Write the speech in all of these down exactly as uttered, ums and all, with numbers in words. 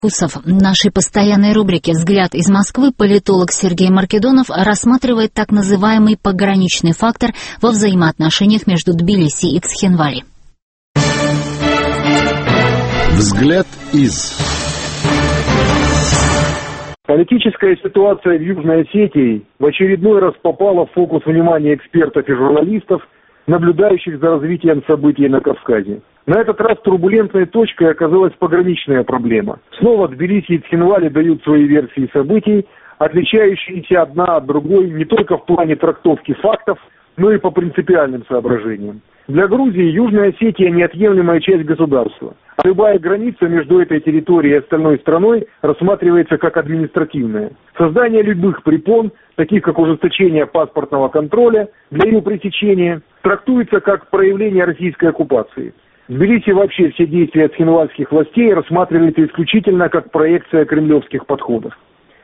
В нашей постоянной рубрике «Взгляд из Москвы» политолог Сергей Маркедонов рассматривает так называемый пограничный фактор во взаимоотношениях между Тбилиси и Цхинвали. Взгляд из. Политическая ситуация в Южной Осетии в очередной раз попала в фокус внимания экспертов и журналистов, наблюдающих за развитием событий на Кавказе. На этот раз турбулентной точкой оказалась пограничная проблема. Снова Тбилиси и Цхинвали дают свои версии событий, отличающиеся одна от другой не только в плане трактовки фактов, но и по принципиальным соображениям. Для Грузии Южная Осетия – неотъемлемая часть государства. А любая граница между этой территорией и остальной страной рассматривается как административная. Создание любых препон, таких как ужесточение паспортного контроля для ее пресечения, трактуется как проявление российской оккупации. В Тбилиси вообще все действия цхинвальских властей рассматриваются исключительно как проекция кремлевских подходов.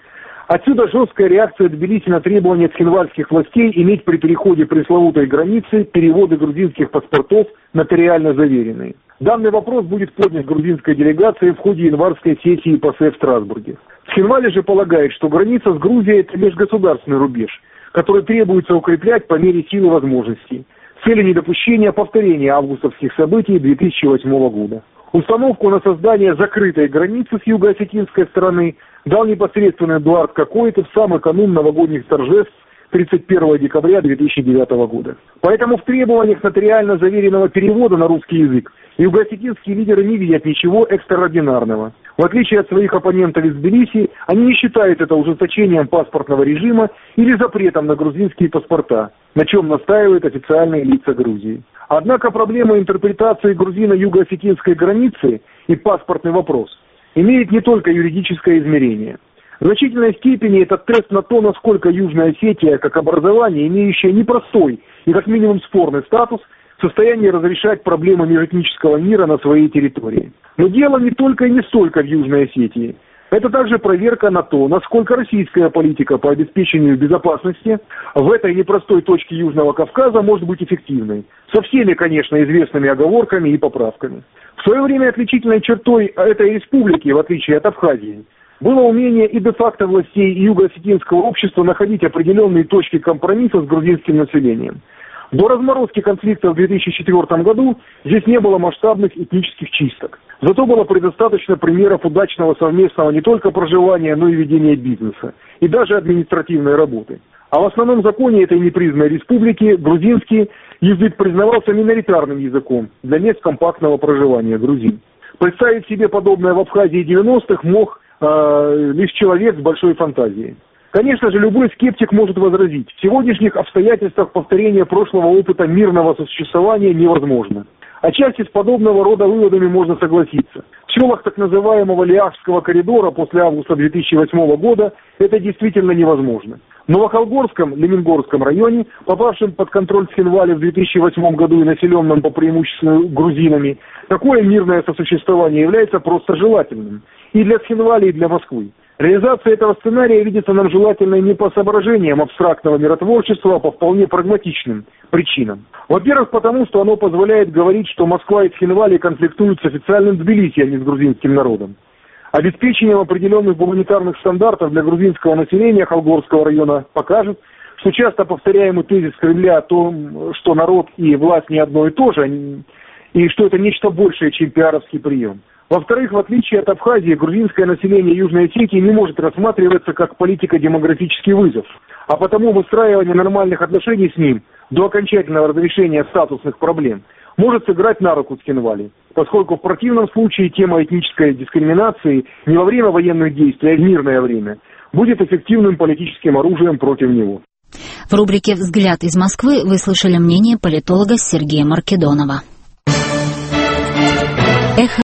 Отсюда жесткая реакция Тбилиси на требования цхинвальских властей иметь при переходе пресловутой границы переводы грузинских паспортов нотариально заверенные. Данный вопрос будет поднят грузинской делегацией в ходе январской сессии ПАСЕ в Страсбурге. Цхинвали же полагает, что граница с Грузией – это межгосударственный рубеж, который требуется укреплять по мере силы возможностей, с целью недопущения повторения августовских событий две тысячи восьмого года. Установку на создание закрытой границы с юго-осетинской стороны дал непосредственно Эдуард Какойтов в самый канун новогодних торжеств тридцать первого декабря две тысячи девятого года. Поэтому в требованиях нотариально заверенного перевода на русский язык юго-осетинские лидеры не видят ничего экстраординарного. В отличие от своих оппонентов из Тбилиси, они не считают это ужесточением паспортного режима или запретом на грузинские паспорта, на чем настаивают официальные лица Грузии. Однако проблема интерпретации грузино-юго-осетинской границы и паспортный вопрос имеет не только юридическое измерение. В значительной степени это тест на то, насколько Южная Осетия, как образование, имеющее непростой и как минимум спорный статус, в состоянии разрешать проблемы межэтнического мира на своей территории. Но дело не только и не столько в Южной Осетии. Это также проверка на то, насколько российская политика по обеспечению безопасности в этой непростой точке Южного Кавказа может быть эффективной. Со всеми, конечно, известными оговорками и поправками. В свое время отличительной чертой этой республики, в отличие от Абхазии, было умение и де-факто властей и юго-осетинского общества находить определенные точки компромисса с грузинским населением. До разморозки конфликта в две тысячи четвёртом году здесь не было масштабных этнических чисток. Зато было предостаточно примеров удачного совместного не только проживания, но и ведения бизнеса, и даже административной работы. А в основном законе этой непризнанной республики грузинский язык признавался миноритарным языком для мест компактного проживания грузин. Представить себе подобное в Абхазии девяностых мог э, лишь человек с большой фантазией. Конечно же, любой скептик может возразить, в сегодняшних обстоятельствах повторение прошлого опыта мирного сосуществования невозможно. Отчасти с подобного рода выводами можно согласиться. В селах так называемого Лиахского коридора после августа две тысячи восьмого года это действительно невозможно. В Новохолгорском, Лемингорском районе, попавшем под контроль Цхинвали в две тысячи восьмом году и населенном по преимуществу грузинами, такое мирное сосуществование является просто желательным и для Цхинвали, и для Москвы. Реализация этого сценария видится нам желательной не по соображениям абстрактного миротворчества, а по вполне прагматичным причинам. Во-первых, потому что оно позволяет говорить, что Москва и Цхинвали конфликтуют с официальным Тбилиси, а не с грузинским народом. Обеспечением определенных гуманитарных стандартов для грузинского населения Холгорского района покажет, что часто повторяемый тезис Кремля о том, что народ и власть не одно и то же, и что это нечто большее, чем пиаровский прием. Во-вторых, в отличие от Абхазии, грузинское население Южной Осетии не может рассматриваться как политико-демографический вызов, а потому выстраивание нормальных отношений с ним до окончательного разрешения статусных проблем может сыграть на руку Цхинвали, поскольку в противном случае тема этнической дискриминации не во время военных действий, а в мирное время будет эффективным политическим оружием против него. В рубрике «Взгляд из Москвы» вы слышали мнение политолога Сергея Маркедонова.